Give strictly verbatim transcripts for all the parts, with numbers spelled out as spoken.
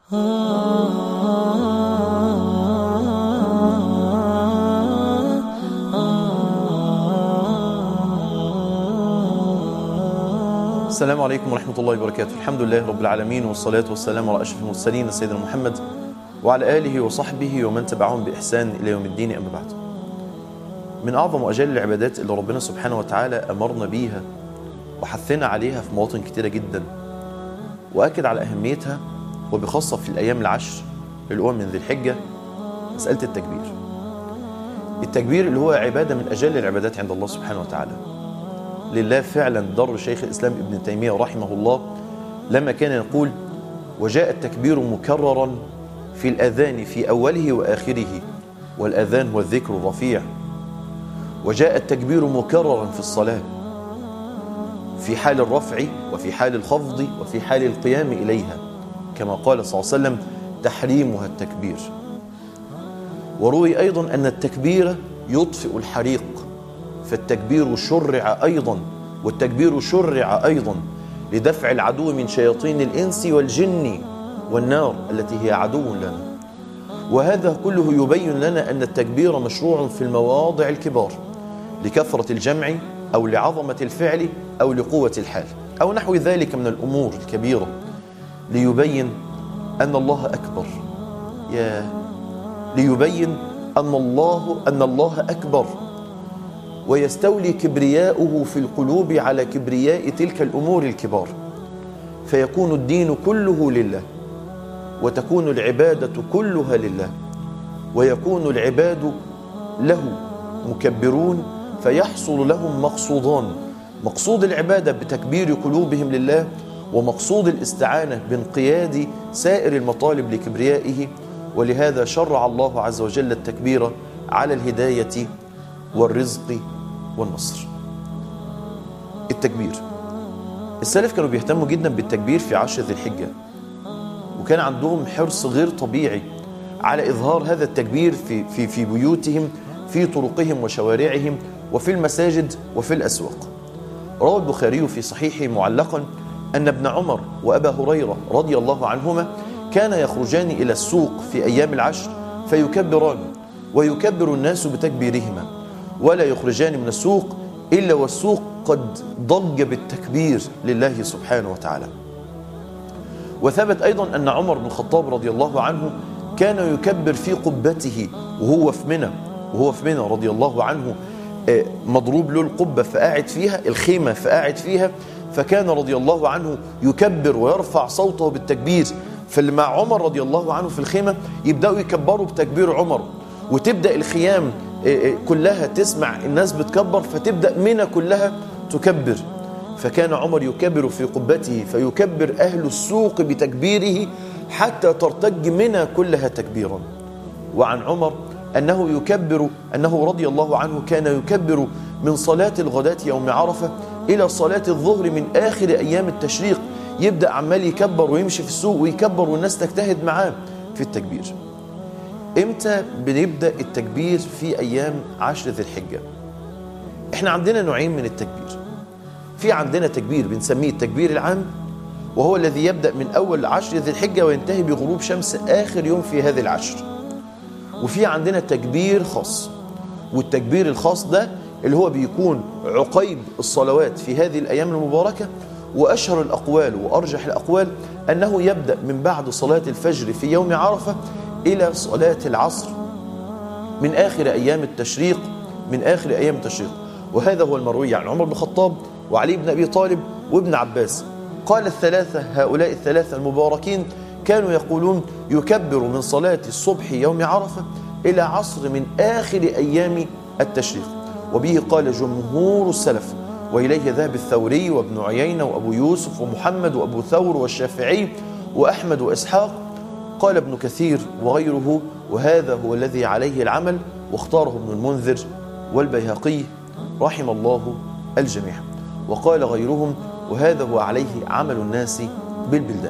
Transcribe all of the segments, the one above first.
السلام عليكم ورحمة الله وبركاته. الحمد لله رب العالمين، والصلاة والسلام على أشرف المرسلين سيدنا محمد وعلى آله وصحبه ومن تبعهم بإحسان إلى يوم الدين. أما بعد، من أعظم وأجل العبادات اللي ربنا سبحانه وتعالى أمرنا بيها وحثنا عليها في مواطن كتيرة جدا وأكد على أهميتها، وبخاصة في الأيام العشر الأول من ذي الحجة، مسألة التكبير. التكبير اللي هو عبادة من أجل العبادات عند الله سبحانه وتعالى. لله فعلا ضر شيخ الإسلام ابن تيمية رحمه الله لما كان يقول: وجاء التكبير مكررا في الأذان في أوله وآخره، والأذان هو الذكر الرفيع. وجاء التكبير مكررا في الصلاة في حال الرفع وفي حال الخفض وفي حال القيام إليها، كما قال صلى الله عليه وسلم: تحريمها التكبير. وروي أيضا أن التكبير يطفئ الحريق، فالتكبير شرع أيضا، والتكبير شرع أيضا لدفع العدو من شياطين الإنس والجن والنار التي هي عدو لنا. وهذا كله يبين لنا أن التكبير مشروع في المواضع الكبار، لكثرة الجمع أو لعظمة الفعل أو لقوة الحال أو نحو ذلك من الأمور الكبيرة، ليبين أن الله أكبر. يا ليبين أن الله أن الله أكبر، ويستولي كبرياؤه في القلوب على كبرياء تلك الأمور الكبار، فيكون الدين كله لله، وتكون العبادة كلها لله، ويكون العباد له مكبرون، فيحصل لهم مقصودان: مقصود العبادة بتكبير قلوبهم لله، ومقصود الاستعانة بانقياد سائر المطالب لكبريائه. ولهذا شرع الله عز وجل التكبير على الهداية والرزق والنصر. التكبير، السلف كانوا بيهتموا جدا بالتكبير في عشر ذي الحجة، وكان عندهم حرص غير طبيعي على إظهار هذا التكبير في, في, في بيوتهم، في طرقهم وشوارعهم، وفي المساجد وفي الأسواق. روى البخاري في صحيحه معلقا أن ابن عمر وأبا هريرة رضي الله عنهما كان يخرجان إلى السوق في أيام العشر فيكبران، ويكبر الناس بتكبيرهما، ولا يخرجان من السوق إلا والسوق قد ضج بالتكبير لله سبحانه وتعالى. وثبت أيضا أن عمر بن الخطاب رضي الله عنه كان يكبر في قبته وهو في منى وهو في منى رضي الله عنه، مضروب له القبة فقاعد فيها، الخيمة فقاعد فيها، فكان رضي الله عنه يكبر ويرفع صوته بالتكبير. فاللي مع عمر رضي الله عنه في الخيمة يبدأوا يكبروا بتكبير عمر، وتبدأ الخيام كلها تسمع الناس بتكبر، فتبدأ منى كلها تكبر. فكان عمر يكبر في قبته فيكبر أهل السوق بتكبيره حتى ترتج منى كلها تكبيرا. وعن عمر أنه يكبر أنه رضي الله عنه كان يكبر من صلاة الغداة يوم عرفة إلى صلاة الظهر من آخر أيام التشريق، يبدأ عمال يكبر ويمشي في السوق ويكبر والناس تجتهد معاه في التكبير. إمتى بنبدأ التكبير في أيام عشر ذي الحجة؟ إحنا عندنا نوعين من التكبير. في عندنا تكبير بنسميه التكبير العام، وهو الذي يبدأ من أول عشر ذي الحجة وينتهي بغروب شمس آخر يوم في هذه العشر. وفي عندنا تكبير خاص، والتكبير الخاص ده اللي هو بيكون عقيب الصلوات في هذه الأيام المباركة. وأشهر الأقوال وأرجح الأقوال أنه يبدأ من بعد صلاة الفجر في يوم عرفة إلى صلاة العصر من آخر أيام التشريق من آخر أيام التشريق. وهذا هو المروي عن عمر بن الخطاب وعلي بن أبي طالب وابن عباس. قال الثلاثة هؤلاء الثلاثة المباركين كانوا يقولون: يكبر من صلاة الصبح يوم عرفة إلى عصر من آخر أيام التشريق. وبه قال جمهور السلف، وإليه ذهب الثوري وابن عيينة وأبو يوسف ومحمد وأبو ثور والشافعي وأحمد وإسحاق. قال ابن كثير وغيره: وهذا هو الذي عليه العمل، واختاره ابن المنذر والبيهقي رحم الله الجميع. وقال غيرهم: وهذا هو عليه عمل الناس بالبلدان.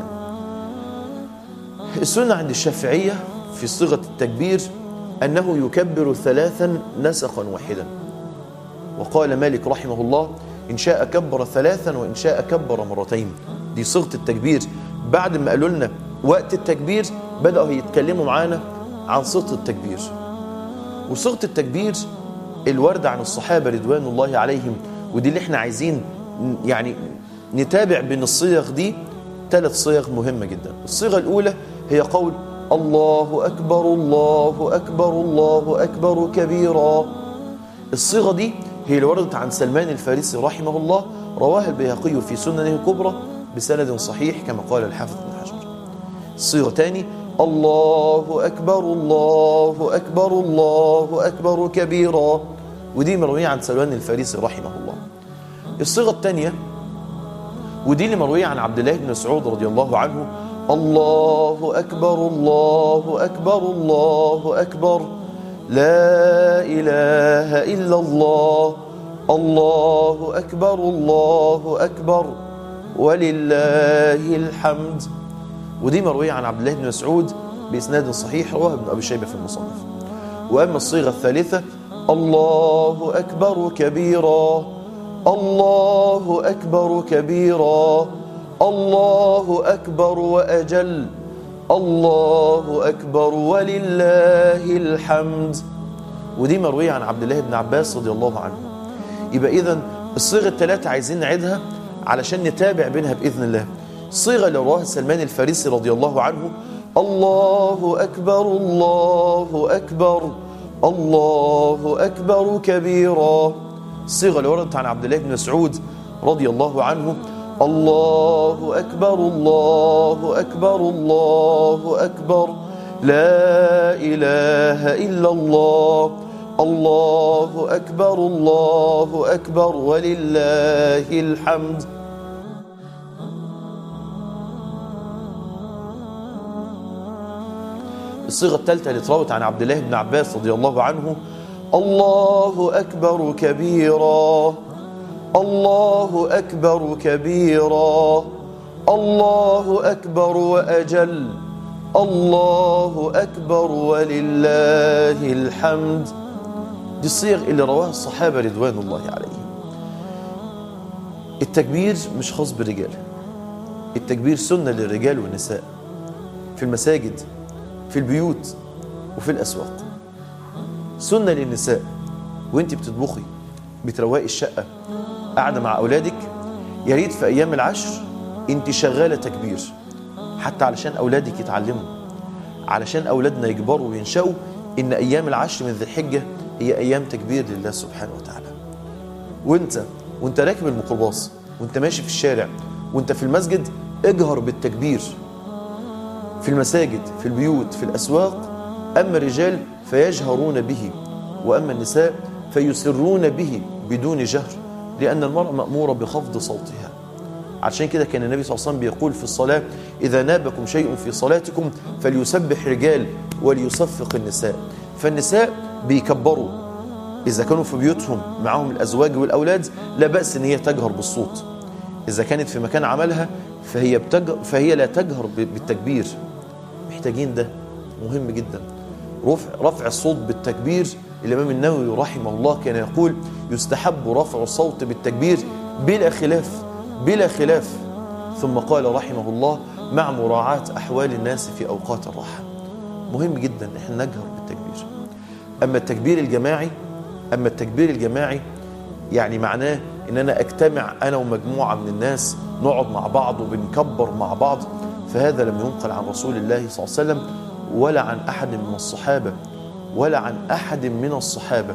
السنة عند الشافعية في صيغة التكبير أنه يكبر ثلاثا نسقا واحدا. وقال مالك رحمه الله: إن شاء كبر ثلاثا وإن شاء كبر مرتين. دي صيغة التكبير بعد ما قالوا لنا وقت التكبير بدأوا يتكلموا معانا عن صيغة التكبير. وصيغة التكبير الوردة عن الصحابة رضوان الله عليهم، ودي اللي احنا عايزين يعني نتابع بين الصيغ دي. ثلاث صيغ مهمة جدا. الصيغة الأولى هي قول الله أكبر الله أكبر الله أكبر كبيرا. الصيغة دي هي اللي وردت عن سلمان الفارسي رحمه الله، رواه البيهقي في سننه الكبرى بسند صحيح كما قال الحافظ ابن حجر. الصيغة تاني الله أكبر الله أكبر الله أكبر كبيرا، ودي مروية عن سلمان الفارسي رحمه الله. الصيغة الثانية ودي اللي مروية عن عبد الله بن مسعود رضي الله عنه، الله أكبر الله أكبر الله أكبر لا إله إلا الله الله أكبر الله أكبر ولله الحمد. ودي مروية عن عبد الله بن مسعود بإسناد صحيح رواه ابن أبي شيبة في المصنف. وأما الصيغة الثالثة الله أكبر كبيرا الله أكبر كبيرا الله أكبر وأجل الله أكبر ولله الحمد. ودي مروية عن عبد الله بن عباس رضي الله عنه. يبقى إذن الصيغة الثلاثة عايزين نعيدها علشان نتابع بينها بإذن الله. الصيغة اللي رواها سلمان الفارسي رضي الله عنه الله أكبر الله أكبر الله أكبر كبيرا. الصيغة اللي وردت عن عبد الله بن مسعود رضي الله عنه الله أكبر الله أكبر الله أكبر لا إله إلا الله الله أكبر الله أكبر ولله الحمد. الصيغة الثالثة اللي اتروت عن عبد الله بن عباس رضي الله عنه الله أكبر كبيرا الله أكبر كبيرا الله أكبر وأجل الله أكبر ولله الحمد. دي الصيغ اللي رواها الصحابة رضوان الله عليهم. التكبير مش خاص بالرجال، التكبير سنة للرجال والنساء في المساجد في البيوت وفي الأسواق. سنة للنساء وانت بتطبخي بتروقي الشقة قاعدة مع أولادك، يا ريت في أيام العشر انت شغالة تكبير حتى علشان أولادك يتعلموا، علشان أولادنا يكبروا وينشأوا إن أيام العشر من ذي الحجة هي أيام تكبير لله سبحانه وتعالى. وانت وانت راكب الميكروباص وانت ماشي في الشارع وانت في المسجد اجهر بالتكبير في المساجد في البيوت في الأسواق. أما الرجال فيجهرون به وأما النساء فيسرون به بدون جهر، لأن المرأة مأمورة بخفض صوتها. عشان كده كان النبي صلى الله عليه وسلم بيقول في الصلاة إذا نابكم شيء في صلاتكم فليسبح رجال وليصفق النساء. فالنساء بيكبروا إذا كانوا في بيوتهم معهم الأزواج والأولاد، لا بأس إن هي تجهر بالصوت. إذا كانت في مكان عملها فهي, بتجهر فهي لا تجهر بالتكبير. محتاجين ده، مهم جدا رفع, رفع الصوت بالتكبير. الإمام النووي رحمه الله كان يقول يستحب رفع الصوت بالتكبير بلا خلاف بلا خلاف. ثم قال رحمه الله مع مراعاة أحوال الناس في أوقات الراحة. مهم جدا إحنا نجهر بالتكبير. أما التكبير الجماعي أما التكبير الجماعي يعني معناه إن أنا أجتمع أنا ومجموعة من الناس نقعد مع بعض وبنكبر مع بعض، فهذا لم ينقل عن رسول الله صلى الله عليه وسلم ولا عن أحد من الصحابة ولا عن أحد من الصحابة.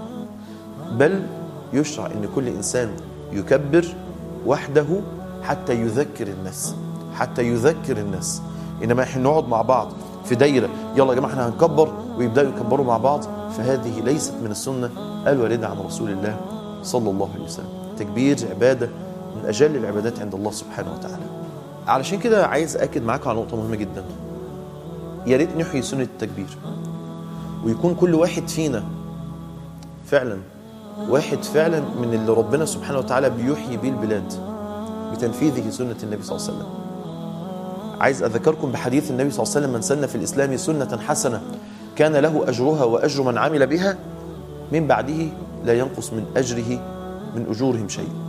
بل يشرع أن كل إنسان يكبر وحده حتى يذكر الناس حتى يذكر الناس. إنما إحنا نقعد مع بعض في دايرة يلا يا جماعة احنا هنكبر ويبدأوا يكبروا مع بعض، فهذه ليست من السنة الواردة عن رسول الله صلى الله عليه وسلم. التكبير عبادة من أجل العبادات عند الله سبحانه وتعالى. علشان كده عايز أكد معاكم على نقطة مهمة جدا. يا ريت نحيي سنة التكبير ويكون كل واحد فينا فعلا واحد فعلا من اللي ربنا سبحانه وتعالى بيحيي بيه البلاد بتنفيذه سنة النبي صلى الله عليه وسلم. عايز أذكركم بحديث النبي صلى الله عليه وسلم من سن في الإسلام سنة حسنة كان له أجرها وأجر من عمل بها من بعده لا ينقص من أجره من أجورهم شيء.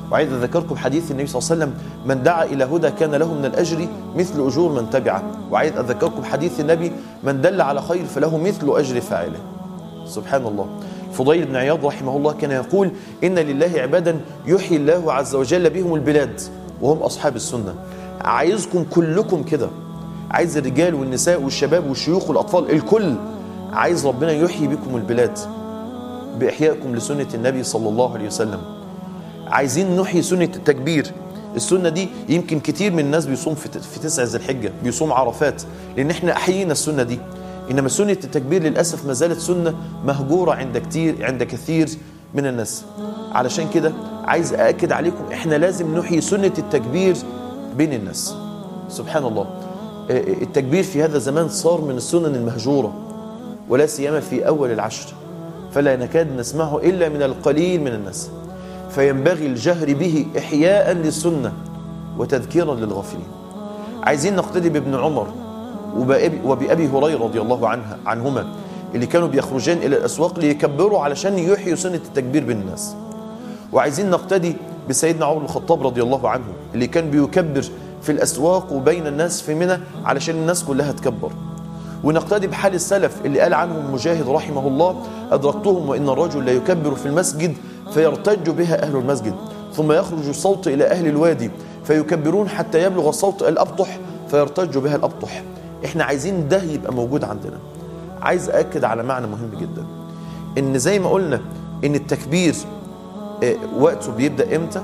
وعايز أذكركم حديث النبي صلى الله عليه وسلم: من دعا إلى هدى كان له من الأجر مثل أجور من تبعه. وعايز أذكركم حديث النبي: من دل على خير فله مثل أجر فاعله. سبحان الله. فضيل بن عياض رحمه الله كان يقول: إن لله عبادا يحيي الله عز وجل بهم البلاد وهم أصحاب السنة. عايزكم كلكم كده، عايز الرجال والنساء والشباب والشيوخ والأطفال الكل، عايز ربنا يحيي بكم البلاد بإحيائكم لسنة النبي صلى الله عليه وسلم. عايزين نحيي سنة التكبير. السنة دي يمكن كتير من الناس بيصوم في تسع ذي الحجة، بيصوم عرفات، لأن احنا أحيينا السنة دي. إنما سنة التكبير للأسف ما زالت سنة مهجورة عند كتير عند كثير من الناس. علشان كده عايز أأكد عليكم إحنا لازم نحيي سنة التكبير بين الناس. سبحان الله. التكبير في هذا الزمان صار من السنن المهجورة، ولا سيما في أول العشر، فلا نكاد نسمعه إلا من القليل من الناس. فينبغي الجهر به إحياء للسنة وتذكيرا للغافلين. عايزين نقتدي بابن عمر وبأبي هريرة رضي الله عنها عنهما اللي كانوا بيخرجان إلى الأسواق ليكبروا علشان يحيوا سنة التكبير بين الناس. وعايزين نقتدي بسيدنا عمر بن الخطاب رضي الله عنه اللي كان بيكبر في الأسواق وبين الناس في منى علشان الناس كلها تكبر. ونقتدي بحال السلف اللي قال عنهم مجاهد رحمه الله: أدركتهم وإن الرجل لا يكبر في المسجد فيرتج بها أهل المسجد، ثم يخرج الصوت إلى أهل الوادي فيكبرون حتى يبلغ الصوت الأبطح فيرتج بها الأبطح. إحنا عايزين ده يبقى موجود عندنا. عايز أأكد على معنى مهم جدا، إن زي ما قلنا إن التكبير وقته بيبدأ إمتى؟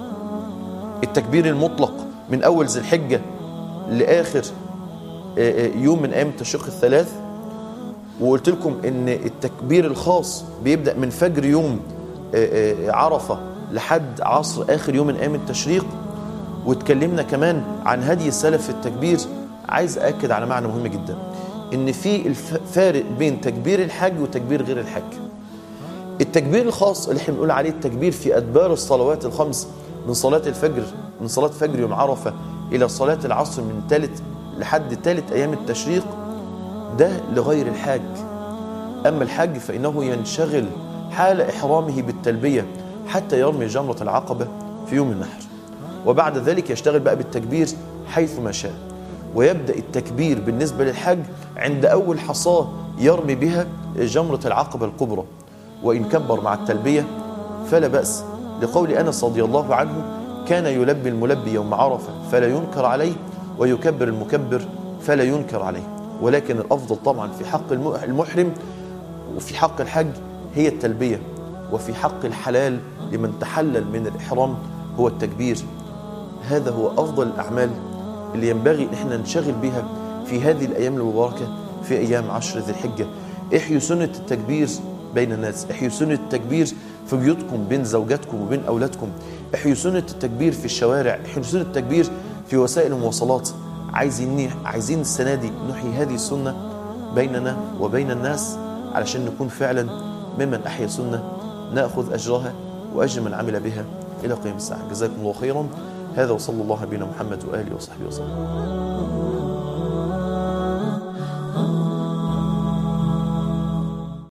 التكبير المطلق من أول ذي الحجة لآخر يوم من أيام التشريق الثلاث. وقلت لكم إن التكبير الخاص بيبدأ من فجر يوم عرفة لحد عصر آخر يوم من أيام التشريق. واتكلمنا كمان عن هدي السلف في التكبير. عايز أأكد على معنى مهم جدا، إن في الفارق بين تكبير الحج وتكبير غير الحج. التكبير الخاص اللي احنا بنقول عليه التكبير في أدبار الصلوات الخمس، من صلاة الفجر من صلاة فجر يوم عرفة إلى صلاة العصر من ثالث لحد ثالث أيام التشريق، ده لغير الحاج. أما الحج فإنه ينشغل حال إحرامه بالتلبية حتى يرمي جمرة العقبة في يوم النحر، وبعد ذلك يشتغل بقى بالتكبير حيث ما شاء. ويبدأ التكبير بالنسبة للحج عند أول حصاة يرمي بها جمرة العقبة الكبرى، وإن كبر مع التلبية فلا بأس، لقول أنس رضي الله عنه: كان يلبي الملبي يوم عرفة فلا ينكر عليه، ويكبر المكبر فلا ينكر عليه. ولكن الأفضل طبعا في حق المحرم وفي حق الحج هي التلبية، وفي حق الحلال لمن تحلل من الإحرام هو التكبير. هذا هو أفضل الأعمال اللي ينبغي إن احنا ننشغل بها في هذه الأيام المباركة، في أيام عشر ذي الحجة. احيوا سنة التكبير بين الناس، احيوا سنة التكبير في بيوتكم بين زوجاتكم وبين أولادكم، احيوا سنة التكبير في الشوارع، احيوا سنة التكبير في وسائل المواصلات. عايزين عايزين السنة دي نحيي هذه السنة بيننا وبين الناس علشان نكون فعلا ممن أحيا سنة نأخذ أجرها وأجر من عمل بها إلى قيام الساعة. جزاكم الله خيرا. هذا وصلى الله على نبينا محمد وآله وصحبه وسلم.